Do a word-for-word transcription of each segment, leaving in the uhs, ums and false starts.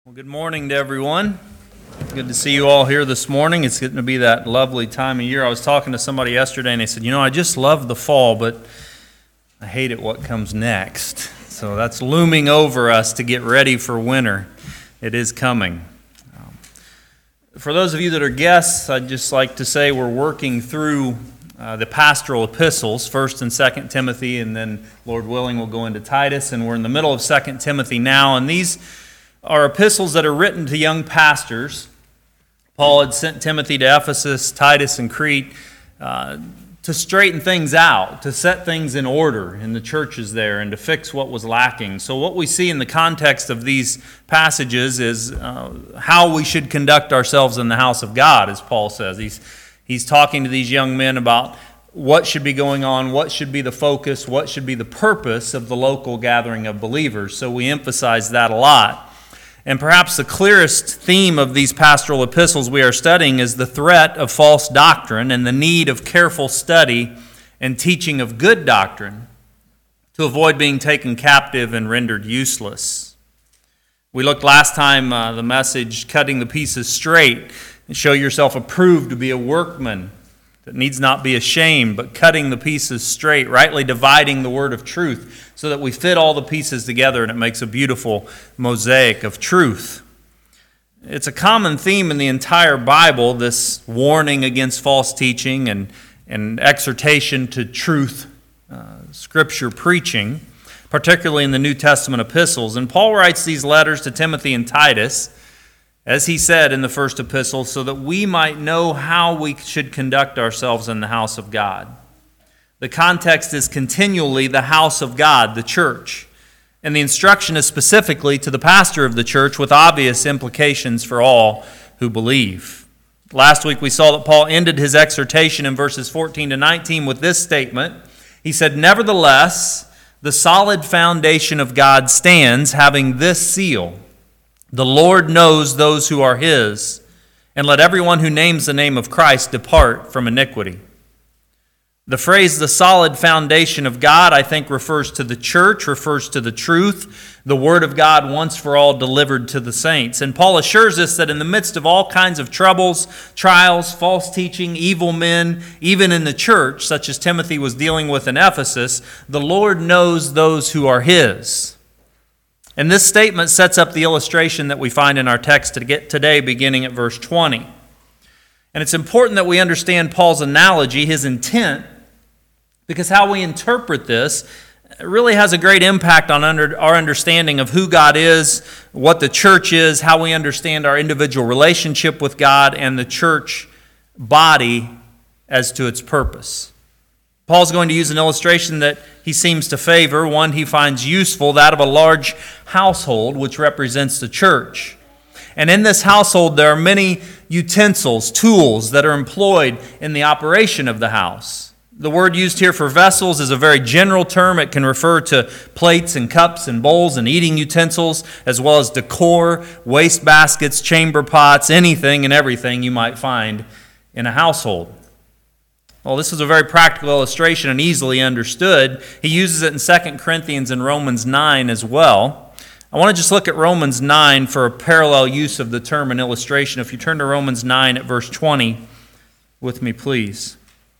Well, good morning to everyone. Good to see you all here this morning. It's getting to be that lovely time of year. I was talking to somebody yesterday and they said, you know, I just love the fall, but I hate it what comes next. So that's looming over us to get ready for winter. It is coming. Um, for those of you that are guests, I'd just like to say we're working through uh, the pastoral epistles, First and Second Timothy, and then, Lord willing, we'll go into Titus, and we're in the middle of Second Timothy now, and these are epistles that are written to young pastors. Paul had sent Timothy to Ephesus, Titus, and Crete uh, to straighten things out, to set things in order in the churches there, and to fix what was lacking. So what we see in the context of these passages is uh, how we should conduct ourselves in the house of God, as Paul says. He's, he's talking to these young men about what should be going on, what should be the focus, what should be the purpose of the local gathering of believers. So we emphasize that a lot. And perhaps the clearest theme of these pastoral epistles we are studying is the threat of false doctrine and the need of careful study and teaching of good doctrine to avoid being taken captive and rendered useless. We looked last time, uh, the message, cutting the pieces straight, and show yourself approved to be a workman that needs not be ashamed, but cutting the pieces straight, rightly dividing the word of truth, so that we fit all the pieces together and it makes a beautiful mosaic of truth. It's a common theme in the entire Bible, this warning against false teaching and, and exhortation to truth, uh, scripture preaching, particularly in the New Testament epistles. And Paul writes these letters to Timothy and Titus, as he said in the first epistle, so that we might know how we should conduct ourselves in the house of God. The context is continually the house of God, the church. And the instruction is specifically to the pastor of the church with obvious implications for all who believe. Last week we saw that Paul ended his exhortation in verses fourteen to nineteen with this statement. He said, "Nevertheless, the solid foundation of God stands, having this seal. The Lord knows those who are his, and let everyone who names the name of Christ depart from iniquity." The phrase, the solid foundation of God, I think refers to the church, refers to the truth, the word of God once for all delivered to the saints. And Paul assures us that in the midst of all kinds of troubles, trials, false teaching, evil men, even in the church, such as Timothy was dealing with in Ephesus, the Lord knows those who are his. And this statement sets up the illustration that we find in our text to get today, beginning at verse twenty. And it's important that we understand Paul's analogy, his intent, because how we interpret this really has a great impact on under, our understanding of who God is, what the church is, how we understand our individual relationship with God and the church body as to its purpose. Paul's going to use an illustration that he seems to favor, one he finds useful, that of a large household, which represents the church. And in this household, there are many utensils, tools that are employed in the operation of the house. The word used here for vessels is a very general term. It can refer to plates and cups and bowls and eating utensils, as well as decor, waste baskets, chamber pots, anything and everything you might find in a household. Well, this is a very practical illustration and easily understood. He uses it in Second Corinthians and Romans nine as well. I want to just look at Romans nine for a parallel use of the term and illustration. If you turn to Romans nine at verse twenty with me, please.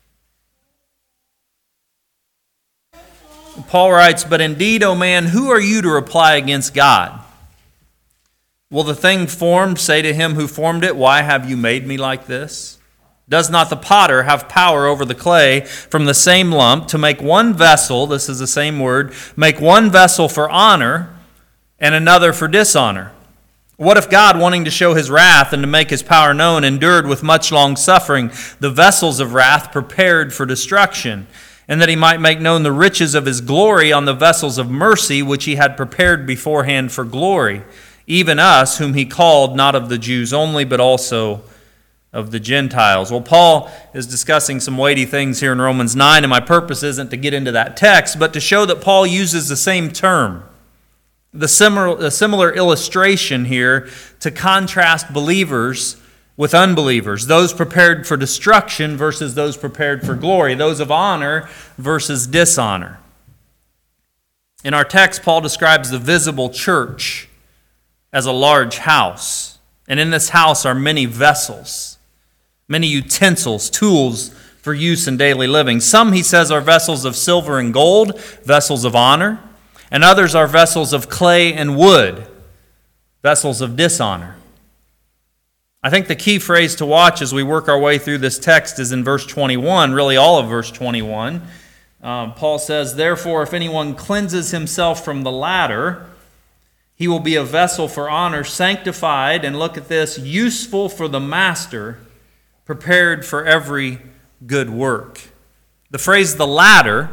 Paul writes, "But indeed, O man, who are you to reply against God? Will the thing formed say to him who formed it, 'Why have you made me like this?' Does not the potter have power over the clay from the same lump to make one vessel," this is the same word, "make one vessel for honor and another for dishonor? What if God, wanting to show his wrath and to make his power known, endured with much long suffering the vessels of wrath prepared for destruction, and that he might make known the riches of his glory on the vessels of mercy which he had prepared beforehand for glory, even us whom he called, not of the Jews only, but also of the Gentiles?" Well, Paul is discussing some weighty things here in Romans nine, and my purpose isn't to get into that text, but to show that Paul uses the same term, the similar, the similar illustration here to contrast believers with unbelievers, those prepared for destruction versus those prepared for glory, those of honor versus dishonor. In our text, Paul describes the visible church as a large house. And in this house are many vessels, many utensils, tools for use in daily living. Some, he says, are vessels of silver and gold, vessels of honor, and others are vessels of clay and wood, vessels of dishonor. I think the key phrase to watch as we work our way through this text is in verse twenty-one, really all of verse twenty-one. Um, Paul says, "Therefore, if anyone cleanses himself from the latter, he will be a vessel for honor, sanctified," and look at this, "useful for the master, prepared for every good work." The phrase "the latter"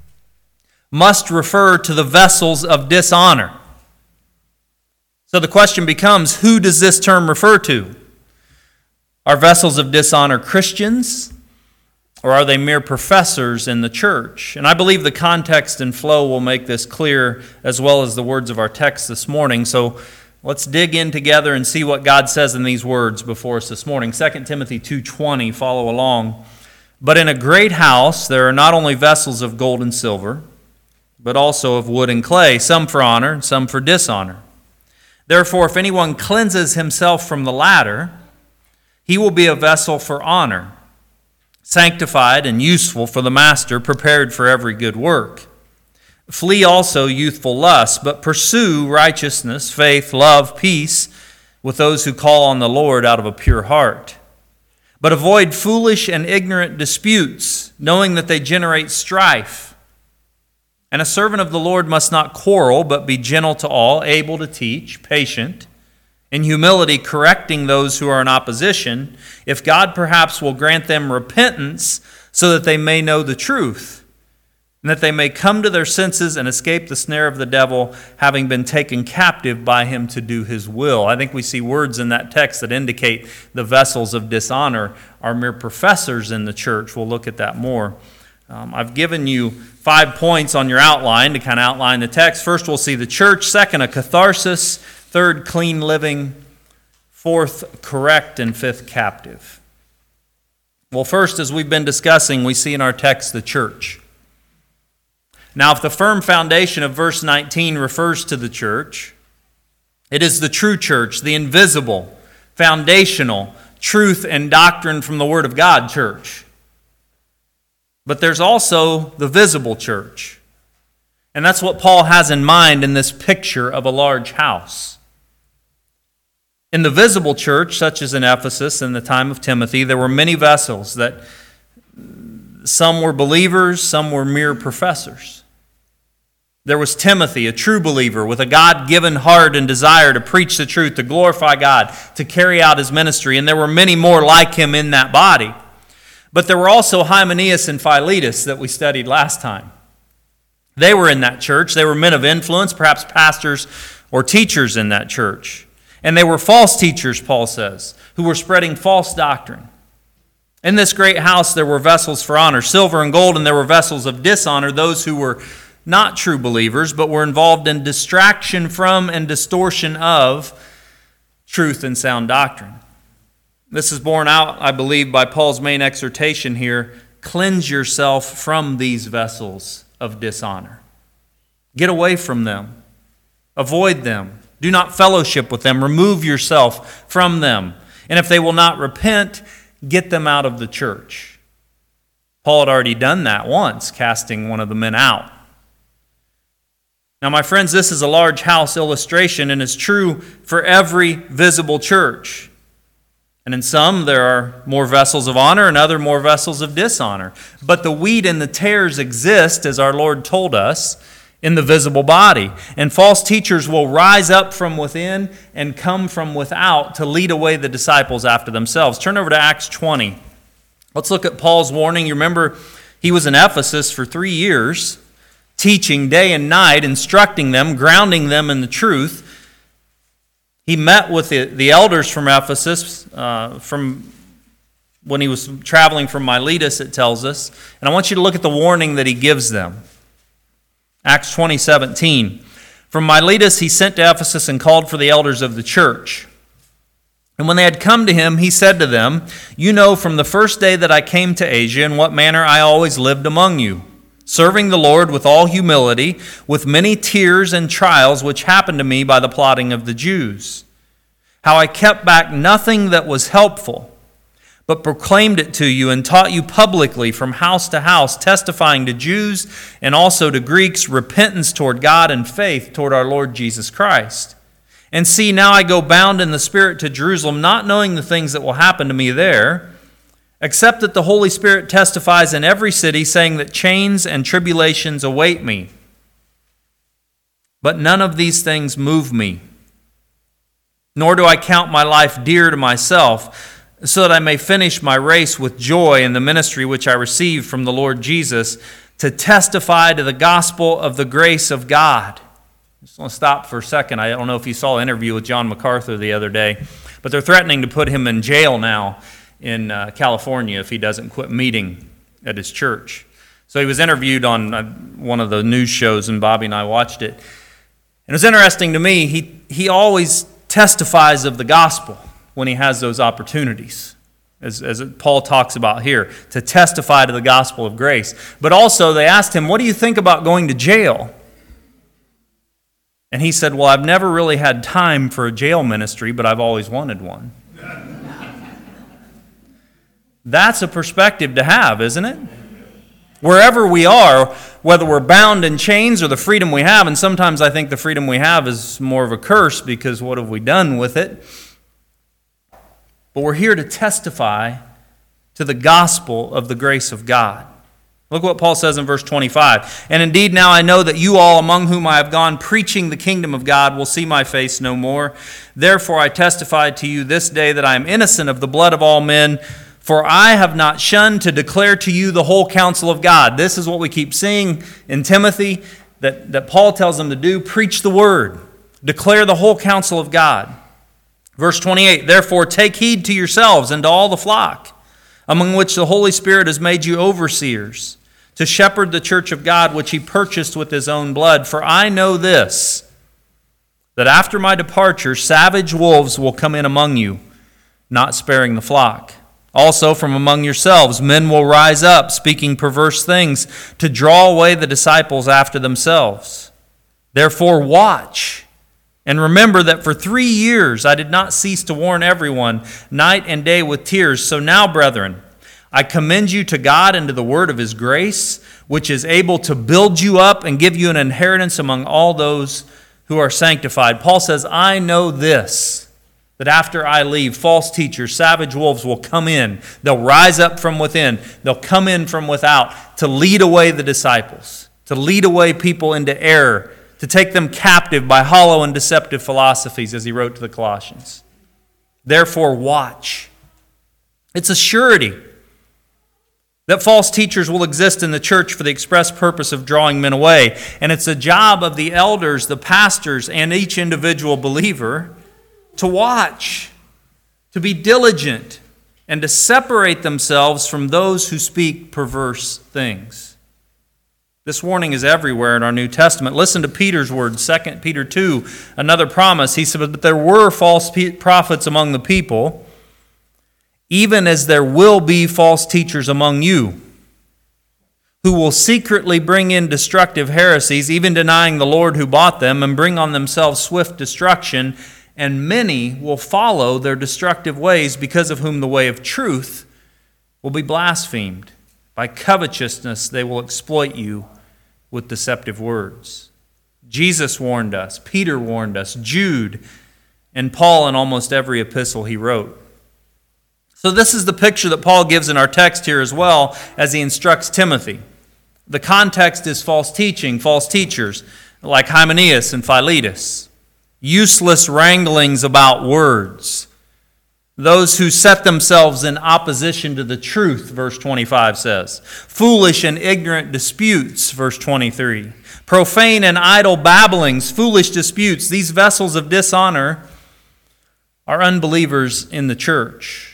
must refer to the vessels of dishonor. So the question becomes, who does this term refer to? Are vessels of dishonor Christians, or are they mere professors in the church? And I believe the context and flow will make this clear, as well as the words of our text this morning. So let's dig in together and see what God says in these words before us this morning. Second Timothy two twenty, follow along. "But in a great house there are not only vessels of gold and silver, but also of wood and clay, some for honor and some for dishonor. Therefore, if anyone cleanses himself from the latter, he will be a vessel for honor, sanctified and useful for the master, prepared for every good work. Flee also youthful lust, but pursue righteousness, faith, love, peace with those who call on the Lord out of a pure heart. But avoid foolish and ignorant disputes, knowing that they generate strife. And a servant of the Lord must not quarrel, but be gentle to all, able to teach, patient, in humility correcting those who are in opposition, if God perhaps will grant them repentance so that they may know the truth, and that they may come to their senses and escape the snare of the devil, having been taken captive by him to do his will." I think we see words in that text that indicate the vessels of dishonor are mere professors in the church. We'll look at that more. Um, I've given you five points on your outline to kind of outline the text. First, we'll see the church. Second, a catharsis. Third, clean living. Fourth, correct. And fifth, captive. Well, first, as we've been discussing, we see in our text the church. Now, if the firm foundation of verse nineteen refers to the church, it is the true church, the invisible, foundational, truth and doctrine from the Word of God church. But there's also the visible church. And that's what Paul has in mind in this picture of a large house. In the visible church, such as in Ephesus in the time of Timothy, there were many vessels that some were believers, some were mere professors. There was Timothy, a true believer with a God-given heart and desire to preach the truth, to glorify God, to carry out his ministry. And there were many more like him in that body. But there were also Hymenaeus and Philetus that we studied last time. They were in that church. They were men of influence, perhaps pastors or teachers in that church. And they were false teachers, Paul says, who were spreading false doctrine. In this great house there were vessels for honor, silver and gold, and there were vessels of dishonor, those who were not true believers, but were involved in distraction from and distortion of truth and sound doctrine. This is borne out, I believe, by Paul's main exhortation here: cleanse yourself from these vessels of dishonor. Get away from them. Avoid them. Do not fellowship with them. Remove yourself from them. And if they will not repent, get them out of the church. Paul had already done that once, casting one of the men out. Now, my friends, this is a large house illustration and is true for every visible church. And in some, there are more vessels of honor and other more vessels of dishonor. But the wheat and the tares exist, as our Lord told us, in the visible body. And false teachers will rise up from within and come from without to lead away the disciples after themselves. Turn over to Acts twenty. Let's look at Paul's warning. You remember, he was in Ephesus for three years, teaching day and night, instructing them, grounding them in the truth. He met with the, the elders from Ephesus uh, from when he was traveling from Miletus, it tells us. And I want you to look at the warning that he gives them. Acts twenty seventeen. From Miletus he sent to Ephesus and called for the elders of the church. And when they had come to him, he said to them, "You know from the first day that I came to Asia in what manner I always lived among you, serving the Lord with all humility, with many tears and trials which happened to me by the plotting of the Jews. How I kept back nothing that was helpful, but proclaimed it to you and taught you publicly from house to house, testifying to Jews and also to Greeks repentance toward God and faith toward our Lord Jesus Christ. And see, now I go bound in the Spirit to Jerusalem, not knowing the things that will happen to me there, except that the Holy Spirit testifies in every city, saying that chains and tribulations await me. But none of these things move me, nor do I count my life dear to myself, so that I may finish my race with joy in the ministry which I received from the Lord Jesus, to testify to the gospel of the grace of God. I just want to stop for a second. I don't know if you saw an interview with John MacArthur the other day, but they're threatening to put him in jail now in uh, California if he doesn't quit meeting at his church. So he was interviewed on uh, one of the news shows, and Bobby and I watched it. And it was interesting to me, he, he always testifies of the gospel when he has those opportunities, as, as Paul talks about here, to testify to the gospel of grace. But also they asked him, what do you think about going to jail? And he said, well, I've never really had time for a jail ministry, but I've always wanted one. That's a perspective to have, isn't it? Wherever we are, whether we're bound in chains or the freedom we have, and sometimes I think the freedom we have is more of a curse because what have we done with it? But we're here to testify to the gospel of the grace of God. Look what Paul says in verse twenty-five. And indeed now I know that you all among whom I have gone preaching the kingdom of God will see my face no more. Therefore I testify to you this day that I am innocent of the blood of all men, for I have not shunned to declare to you the whole counsel of God. This is what we keep seeing in Timothy, that, that Paul tells them to do. Preach the word. Declare the whole counsel of God. Verse twenty-eight, therefore take heed to yourselves and to all the flock, among which the Holy Spirit has made you overseers, to shepherd the church of God, which he purchased with his own blood. For I know this, that after my departure savage wolves will come in among you, not sparing the flock. Also from among yourselves men will rise up, speaking perverse things, to draw away the disciples after themselves. Therefore watch, and remember that for three years I did not cease to warn everyone, night and day with tears. So now, brethren, I commend you to God and to the word of his grace, which is able to build you up and give you an inheritance among all those who are sanctified. Paul says, I know this, that after I leave, false teachers, savage wolves will come in. They'll rise up from within. They'll come in from without to lead away the disciples, to lead away people into error, to take them captive by hollow and deceptive philosophies, as he wrote to the Colossians. Therefore, watch. It's a surety that false teachers will exist in the church for the express purpose of drawing men away. And it's a job of the elders, the pastors, and each individual believer to watch, to be diligent, and to separate themselves from those who speak perverse things. This warning is everywhere in our New Testament. Listen to Peter's words, Second Peter two, another promise. He said, but there were false prophets among the people, even as there will be false teachers among you, who will secretly bring in destructive heresies, even denying the Lord who bought them, and bring on themselves swift destruction. And many will follow their destructive ways, because of whom the way of truth will be blasphemed. By covetousness they will exploit you with deceptive words. Jesus warned us, Peter warned us, Jude, and Paul in almost every epistle he wrote. So this is the picture that Paul gives in our text here as well as he instructs Timothy. The context is false teaching, false teachers like Hymenaeus and Philetus. Useless wranglings about words. Those who set themselves in opposition to the truth, verse twenty-five says. Foolish and ignorant disputes, verse twenty-three. Profane and idle babblings, foolish disputes. These vessels of dishonor are unbelievers in the church.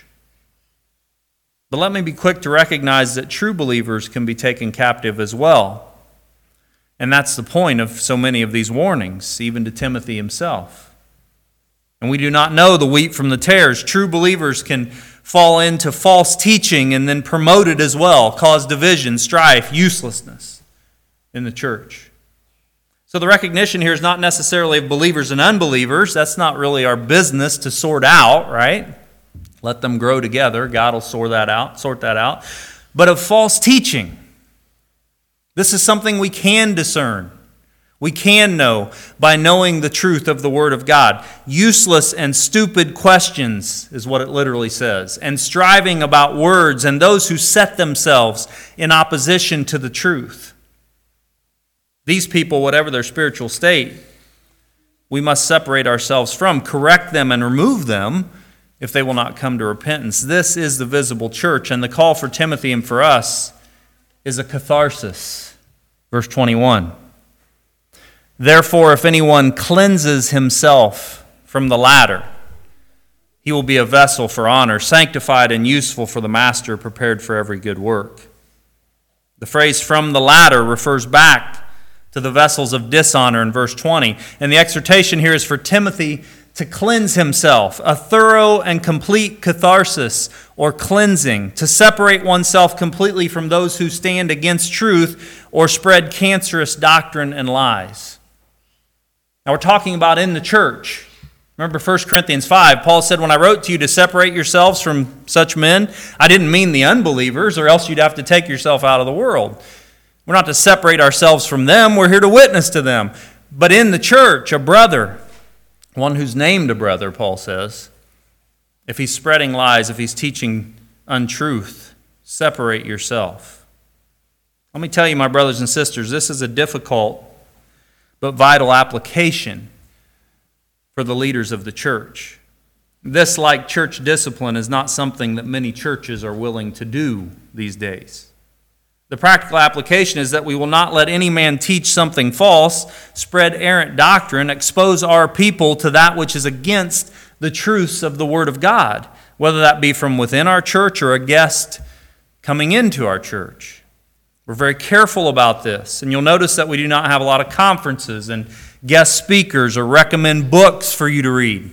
But let me be quick to recognize that true believers can be taken captive as well. And that's the point of so many of these warnings, even to Timothy himself. And we do not know the wheat from the tares. True believers can fall into false teaching and then promote it as well, cause division, strife, uselessness. in the church. So the recognition here is not necessarily of believers and unbelievers. That's not really our business to sort out, right? Let them grow together. God will sort that out, sort that out. But of false teaching. This is something we can discern. We can know by knowing the truth of the Word of God. Useless and stupid questions is what it literally says. And striving about words and those who set themselves in opposition to the truth. These people, whatever their spiritual state, we must separate ourselves from, correct them and remove them if they will not come to repentance. This is the visible church, and the call for Timothy and for us is a catharsis. Verse twenty-one. Therefore, if anyone cleanses himself from the latter, he will be a vessel for honor, sanctified and useful for the master, prepared for every good work. The phrase from the latter refers back to the vessels of dishonor in verse twenty. And the exhortation here is for Timothy to cleanse himself, a thorough and complete catharsis or cleansing, to separate oneself completely from those who stand against truth or spread cancerous doctrine and lies. Now we're talking about in the church. Remember First Corinthians five, Paul said, when I wrote to you to separate yourselves from such men, I didn't mean the unbelievers, or else you'd have to take yourself out of the world. We're not to separate ourselves from them, we're here to witness to them. But in the church, a brother, one who's named a brother, Paul says, if he's spreading lies, if he's teaching untruth, separate yourself. Let me tell you, my brothers and sisters, this is a difficult but vital application for the leaders of the church. This, like church discipline, is not something that many churches are willing to do these days. The practical application is that we will not let any man teach something false, spread errant doctrine, expose our people to that which is against the truths of the Word of God, whether that be from within our church or a guest coming into our church. We're very careful about this, and you'll notice that we do not have a lot of conferences and guest speakers or recommend books for you to read.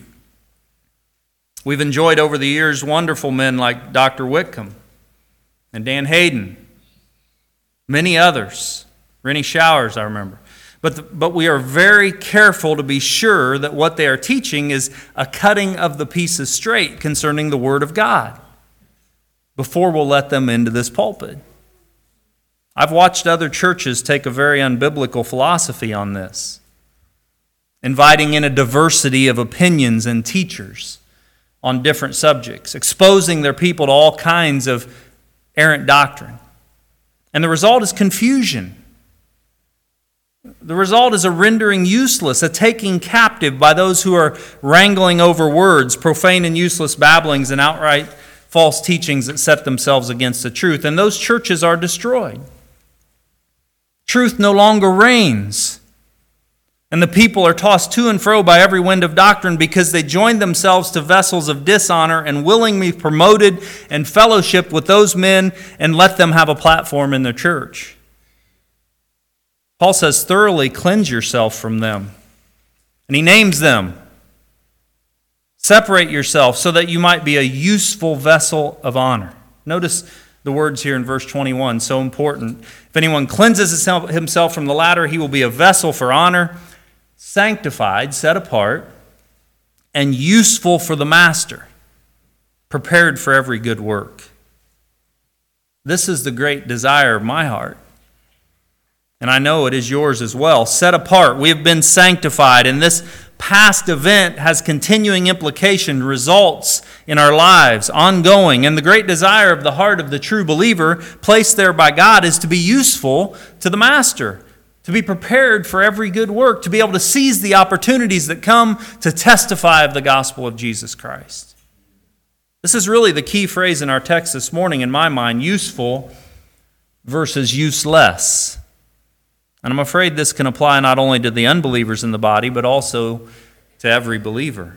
We've enjoyed over the years wonderful men like Doctor Whitcomb and Dan Hayden, many others, Rennie Showers, I remember. But, the, but we are very careful to be sure that what they are teaching is a cutting of the pieces straight concerning the Word of God before we'll let them into this pulpit. I've watched other churches take a very unbiblical philosophy on this, inviting in a diversity of opinions and teachers on different subjects, exposing their people to all kinds of errant doctrine. And the result is confusion. The result is a rendering useless, a taking captive by those who are wrangling over words, profane and useless babblings, and outright false teachings that set themselves against the truth. And those churches are destroyed. Truth no longer reigns. And the people are tossed to and fro by every wind of doctrine because they joined themselves to vessels of dishonor and willingly promoted and fellowship with those men and let them have a platform in their church. Paul says, thoroughly cleanse yourself from them. And he names them. Separate yourself so that you might be a useful vessel of honor. Notice the words here in verse twenty-one, so important. If anyone cleanses himself from the latter, he will be a vessel for honor, sanctified, set apart, and useful for the master, prepared for every good work. This is the great desire of my heart. And I know it is yours as well. Set apart. We have been sanctified. And this past event has continuing implication, results in our lives, ongoing. And the great desire of the heart of the true believer, placed there by God, is to be useful to the master, to be prepared for every good work, to be able to seize the opportunities that come to testify of the gospel of Jesus Christ. This is really the key phrase in our text this morning, in my mind, useful versus useless. And I'm afraid this can apply not only to the unbelievers in the body, but also to every believer.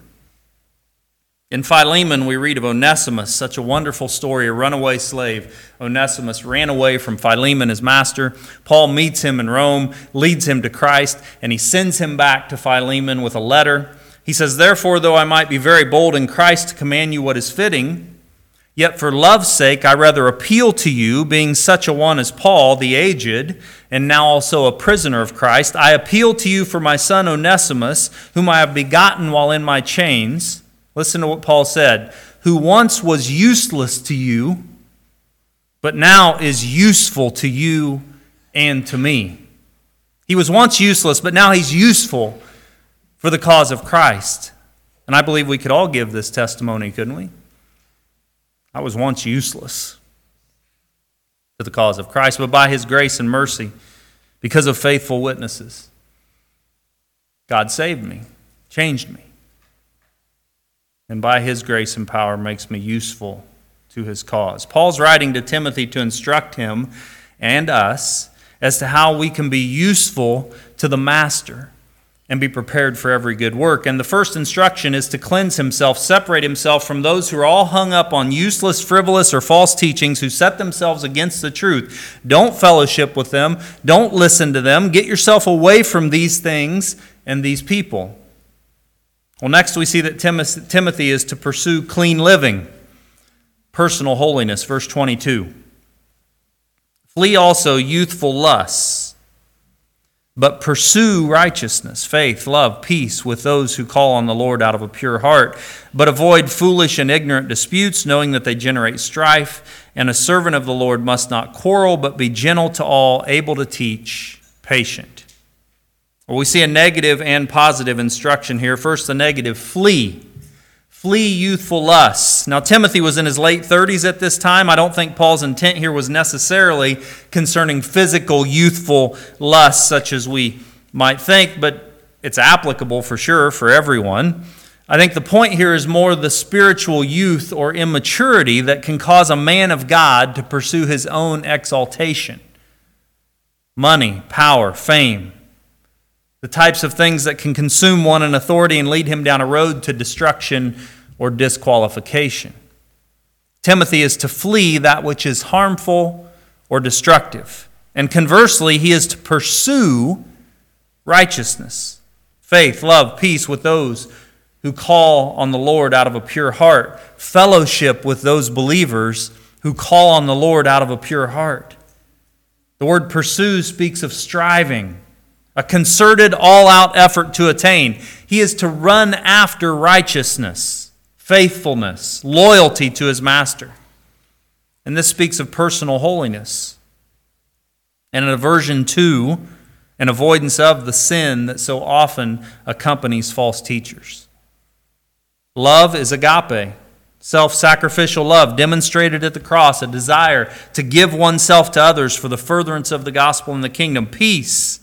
In Philemon, we read of Onesimus, such a wonderful story, a runaway slave. Onesimus ran away from Philemon, his master. Paul meets him in Rome, leads him to Christ, and he sends him back to Philemon with a letter. He says, therefore, though I might be very bold in Christ to command you what is fitting, Yet for love's sake I rather appeal to you, being such a one as Paul, the aged, and now also a prisoner of Christ. I appeal to you for my son Onesimus, whom I have begotten while in my chains. Listen to what Paul said. Who once was useless to you, but now is useful to you and to me. He was once useless, but now he's useful for the cause of Christ. And I believe we could all give this testimony, couldn't we? I was once useless to the cause of Christ, but by his grace and mercy, because of faithful witnesses, God saved me, changed me, and by his grace and power makes me useful to his cause. Paul's writing to Timothy to instruct him and us as to how we can be useful to the master and be prepared for every good work. And the first instruction is to cleanse himself, separate himself from those who are all hung up on useless, frivolous, or false teachings who set themselves against the truth. Don't fellowship with them. Don't listen to them. Get yourself away from these things and these people. Well, next we see that Timothy is to pursue clean living, personal holiness, verse twenty-two. Flee also youthful lusts, but pursue righteousness, faith, love, peace with those who call on the Lord out of a pure heart. But avoid foolish and ignorant disputes, knowing that they generate strife. And a servant of the Lord must not quarrel, but be gentle to all, able to teach, patient. Well, we see a negative and positive instruction here. First, the negative, flee. Flee youthful lusts. Now, Timothy was in his late thirties at this time. I don't think Paul's intent here was necessarily concerning physical youthful lusts such as we might think, but it's applicable for sure for everyone. I think the point here is more the spiritual youth or immaturity that can cause a man of God to pursue his own exaltation. Money, power, fame. The types of things that can consume one in authority and lead him down a road to destruction or disqualification. Timothy is to flee that which is harmful or destructive. And conversely, he is to pursue righteousness, faith, love, peace with those who call on the Lord out of a pure heart, fellowship with those believers who call on the Lord out of a pure heart. The word pursue speaks of striving, a concerted, all-out effort to attain. He is to run after righteousness, faithfulness, loyalty to his master. And this speaks of personal holiness and an aversion to and avoidance of the sin that so often accompanies false teachers. Love is agape, self-sacrificial love demonstrated at the cross, a desire to give oneself to others for the furtherance of the gospel and the kingdom. Peace.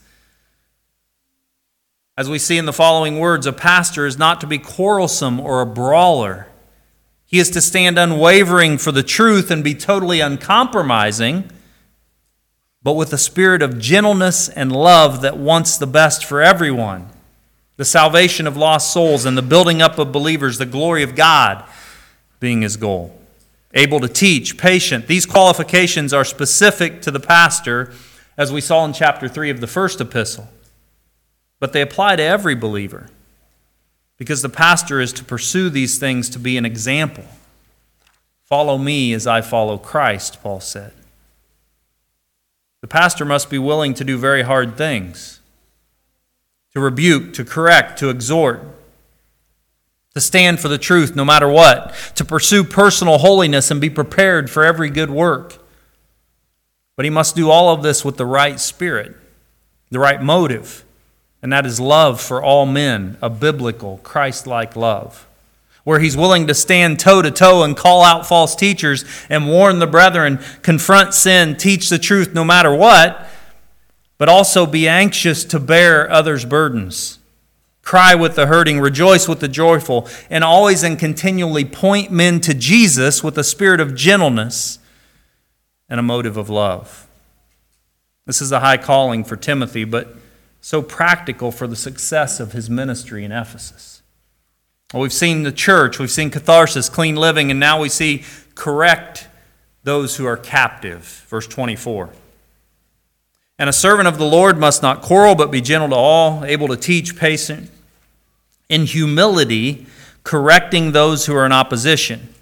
As we see in the following words, a pastor is not to be quarrelsome or a brawler. He is to stand unwavering for the truth and be totally uncompromising, but with a spirit of gentleness and love that wants the best for everyone. The salvation of lost souls and the building up of believers, the glory of God being his goal. Able to teach, patient. These qualifications are specific to the pastor, as we saw in chapter three of the first epistle. But they apply to every believer because the pastor is to pursue these things to be an example. Follow me as I follow Christ, Paul said. The pastor must be willing to do very hard things, to rebuke, to correct, to exhort, to stand for the truth no matter what, to pursue personal holiness and be prepared for every good work. But he must do all of this with the right spirit, the right motive. And that is love for all men, a biblical, Christ-like love, where he's willing to stand toe-to-toe and call out false teachers and warn the brethren, confront sin, teach the truth no matter what, but also be anxious to bear others' burdens, cry with the hurting, rejoice with the joyful, and always and continually point men to Jesus with a spirit of gentleness and a motive of love. This is a high calling for Timothy, but so practical for the success of his ministry in Ephesus. Well, we've seen the church, we've seen catharsis, clean living, and now we see correct those who are captive. Verse twenty-four. And a servant of the Lord must not quarrel, but be gentle to all, able to teach, patient, in humility, correcting those who are in opposition.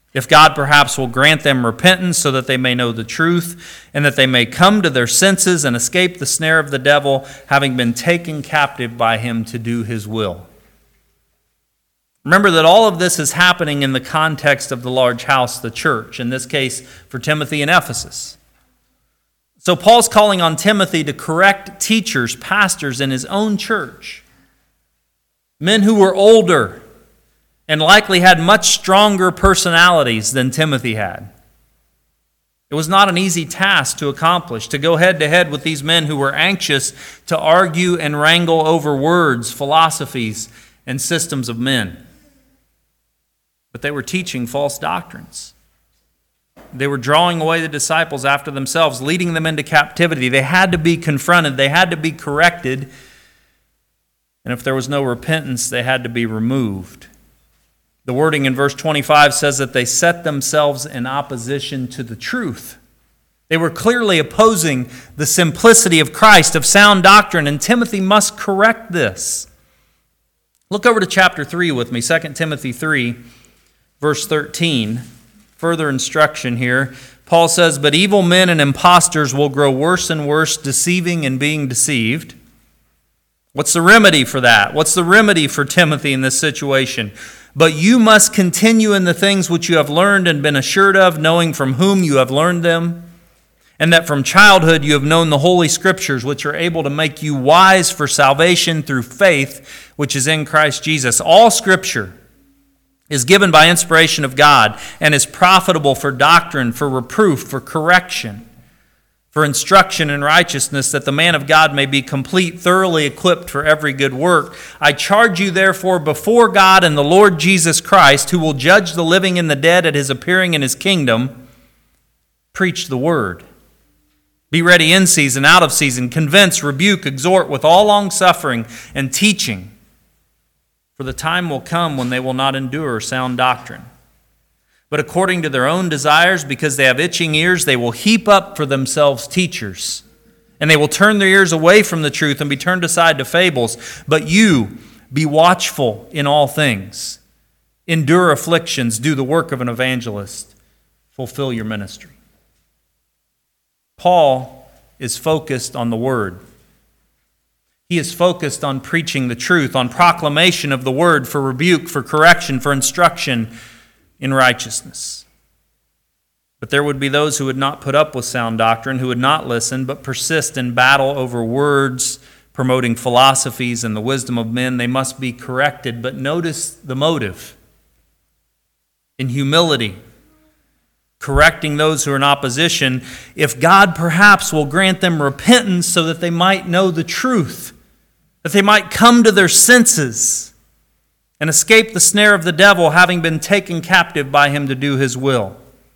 If God perhaps will grant them repentance so that they may know the truth and that they may come to their senses and escape the snare of the devil, having been taken captive by him to do his will. Remember that all of this is happening in the context of the large house, the church, in this case for Timothy in Ephesus. So Paul's calling on Timothy to correct teachers, pastors in his own church, men who were older and likely had much stronger personalities than Timothy had. It was not an easy task to accomplish, to go head to head with these men who were anxious to argue and wrangle over words, philosophies, and systems of men. But they were teaching false doctrines. They were drawing away the disciples after themselves, leading them into captivity. They had to be confronted. They had to be corrected. And if there was no repentance, they had to be removed. The wording in verse twenty-five says that they set themselves in opposition to the truth. They were clearly opposing the simplicity of Christ, of sound doctrine, and Timothy must correct this. Look over to chapter three with me, Second Timothy three, verse thirteen. Further instruction here. Paul says, "But evil men and impostors will grow worse and worse, deceiving and being deceived." What's the remedy for that? What's the remedy for Timothy in this situation? "But you must continue in the things which you have learned and been assured of, knowing from whom you have learned them, and that from childhood you have known the Holy Scriptures, which are able to make you wise for salvation through faith, which is in Christ Jesus. All Scripture is given by inspiration of God and is profitable for doctrine, for reproof, for correction, for instruction in righteousness, that the man of God may be complete, thoroughly equipped for every good work. I charge you therefore before God and the Lord Jesus Christ, who will judge the living and the dead at his appearing in his kingdom, preach the word. Be ready in season, out of season, convince, rebuke, exhort with all longsuffering and teaching. For the time will come when they will not endure sound doctrine. But according to their own desires, because they have itching ears, they will heap up for themselves teachers. And they will turn their ears away from the truth and be turned aside to fables. But you, be watchful in all things. Endure afflictions, do the work of an evangelist. Fulfill your ministry." Paul is focused on the word. He is focused on preaching the truth, on proclamation of the word, for rebuke, for correction, for instruction in righteousness. But there would be those who would not put up with sound doctrine, who would not listen, but persist in battle over words, promoting philosophies and the wisdom of men. They must be corrected. But notice the motive. In humility, correcting those who are in opposition, if God perhaps will grant them repentance so that they might know the truth, that they might come to their senses and escape the snare of the devil, having been taken captive by him to do his will.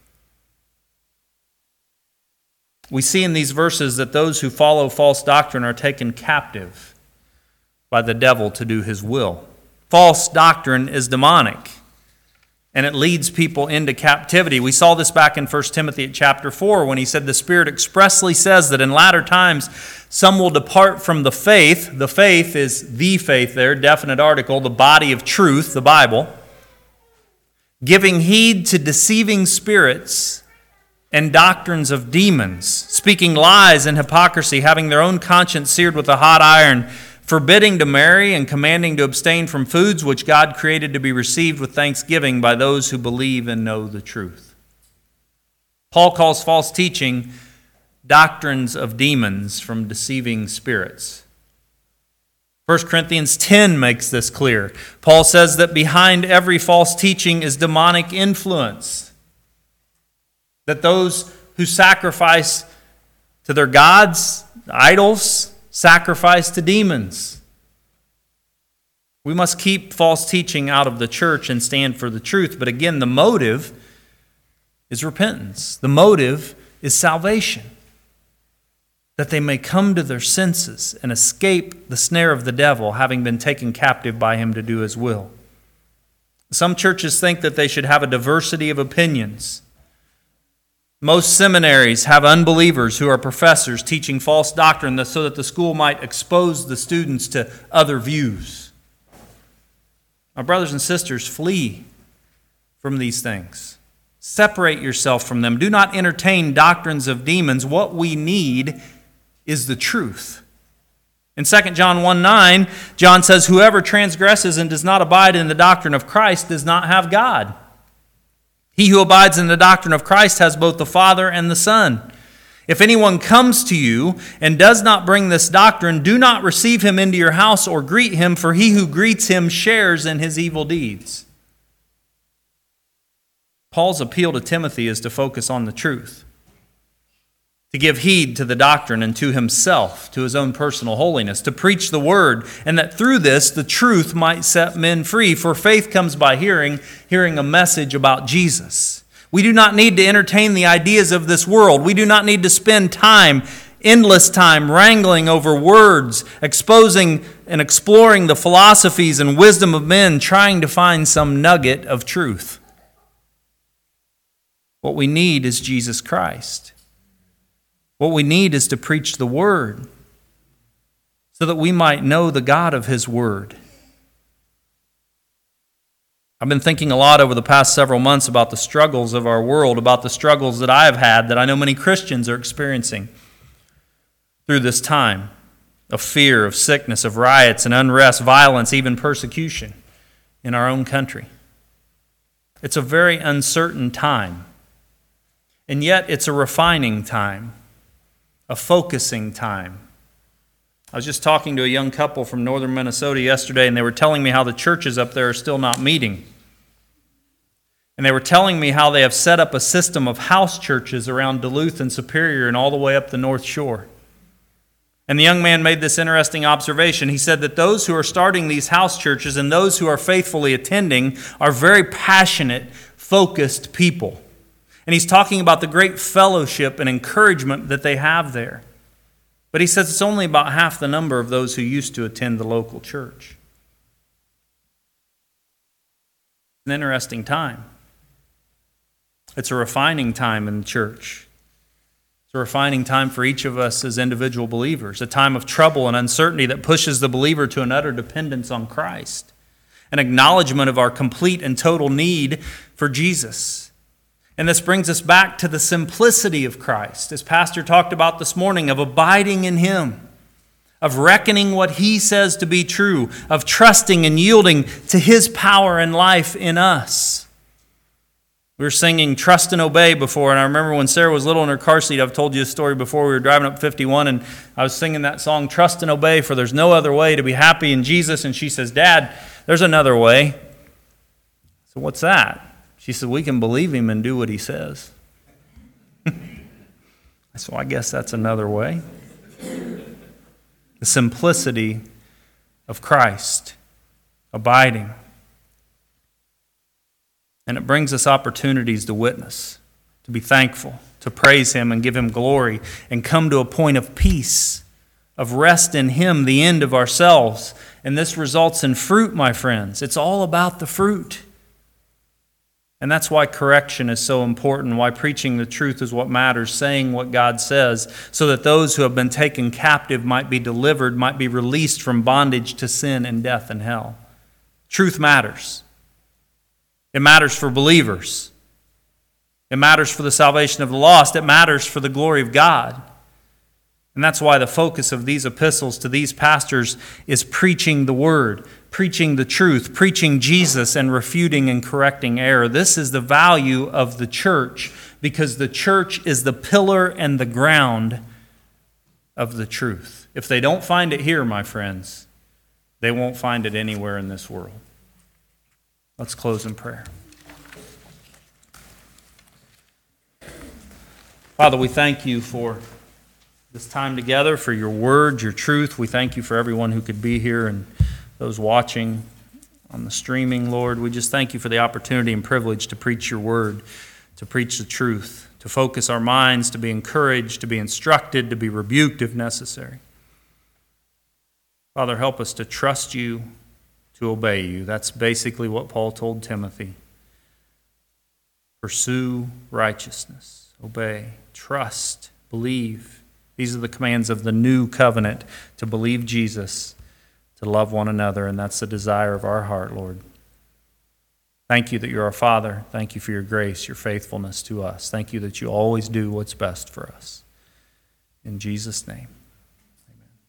We see in these verses that those who follow false doctrine are taken captive by the devil to do his will. False doctrine is demonic, and it leads people into captivity. We saw this back in First Timothy chapter four when he said the Spirit expressly says that in latter times some will depart from the faith. The faith is the faith there, definite article, the body of truth, the Bible, giving heed to deceiving spirits and doctrines of demons, speaking lies and hypocrisy, having their own conscience seared with a hot iron, forbidding to marry and commanding to abstain from foods which God created to be received with thanksgiving by those who believe and know the truth. Paul calls false teaching doctrines of demons from deceiving spirits. First Corinthians ten makes this clear. Paul says that behind every false teaching is demonic influence. That those who sacrifice to their gods, idols, sacrifice to demons. We must keep false teaching out of the church and stand for the truth. But again, the motive is repentance. The motive is salvation, that they may come to their senses and escape the snare of the devil, having been taken captive by him to do his will. Some churches think that they should have a diversity of opinions. Most seminaries have unbelievers who are professors teaching false doctrine so that the school might expose the students to other views. My brothers and sisters, flee from these things. Separate yourself from them. Do not entertain doctrines of demons. What we need is the truth. In Second John one nine, John says, whoever transgresses and does not abide in the doctrine of Christ does not have God. He who abides in the doctrine of Christ has both the Father and the Son. If anyone comes to you and does not bring this doctrine, do not receive him into your house or greet him, for he who greets him shares in his evil deeds. Paul's appeal to Timothy is to focus on the truth, to give heed to the doctrine and to himself, to his own personal holiness, to preach the word, and that through this the truth might set men free. For faith comes by hearing, hearing a message about Jesus. We do not need to entertain the ideas of this world. We do not need to spend time, endless time, wrangling over words, exposing and exploring the philosophies and wisdom of men, trying to find some nugget of truth. What we need is Jesus Christ. What we need is to preach the Word so that we might know the God of His Word. I've been thinking a lot over the past several months about the struggles of our world, about the struggles that I have had, that I know many Christians are experiencing through this time of fear, of sickness, of riots and unrest, violence, even persecution in our own country. It's a very uncertain time, and yet it's a refining time. A focusing time. I was just talking to a young couple from northern Minnesota yesterday, and they were telling me how the churches up there are still not meeting. And they were telling me how they have set up a system of house churches around Duluth and Superior and all the way up the North Shore. And the young man made this interesting observation. He said that those who are starting these house churches and those who are faithfully attending are very passionate, focused people. And he's talking about the great fellowship and encouragement that they have there. But he says it's only about half the number of those who used to attend the local church. It's an interesting time. It's a refining time in the church. It's a refining time for each of us as individual believers, a time of trouble and uncertainty that pushes the believer to an utter dependence on Christ, an acknowledgement of our complete and total need for Jesus. And this brings us back to the simplicity of Christ, as Pastor talked about this morning, of abiding in Him, of reckoning what He says to be true, of trusting and yielding to His power and life in us. We were singing Trust and Obey before, and I remember when Sarah was little in her car seat, I've told you a story before, we were driving up fifty-one, and I was singing that song, Trust and Obey, for there's no other way to be happy in Jesus, and she says, Dad, there's another way. So what's that? She said, we can believe Him and do what He says. So I guess that's another way. The simplicity of Christ, abiding. And it brings us opportunities to witness, to be thankful, to praise Him and give Him glory, and come to a point of peace, of rest in Him, the end of ourselves. And this results in fruit, my friends. It's all about the fruit. And that's why correction is so important, why preaching the truth is what matters, saying what God says, so that those who have been taken captive might be delivered, might be released from bondage to sin and death and hell. Truth matters. It matters for believers. It matters for the salvation of the lost. It matters for the glory of God. And that's why the focus of these epistles to these pastors is preaching the word, preaching the truth, preaching Jesus, and refuting and correcting error. This is the value of the church, because the church is the pillar and the ground of the truth. If they don't find it here, my friends, they won't find it anywhere in this world. Let's close in prayer. Father, we thank You for this time together, for Your word, Your truth. We thank You for everyone who could be here and those watching on the streaming, Lord. We just thank You for the opportunity and privilege to preach Your word, to preach the truth, to focus our minds, to be encouraged, to be instructed, to be rebuked if necessary. Father, help us to trust You, to obey You. That's basically what Paul told Timothy. Pursue righteousness, obey, trust, believe. These are the commands of the new covenant, to believe Jesus, to love one another, and that's the desire of our heart, Lord. Thank you that you're our Father. Thank you for your grace, your faithfulness to us. Thank you that you always do what's best for us. In Jesus' name.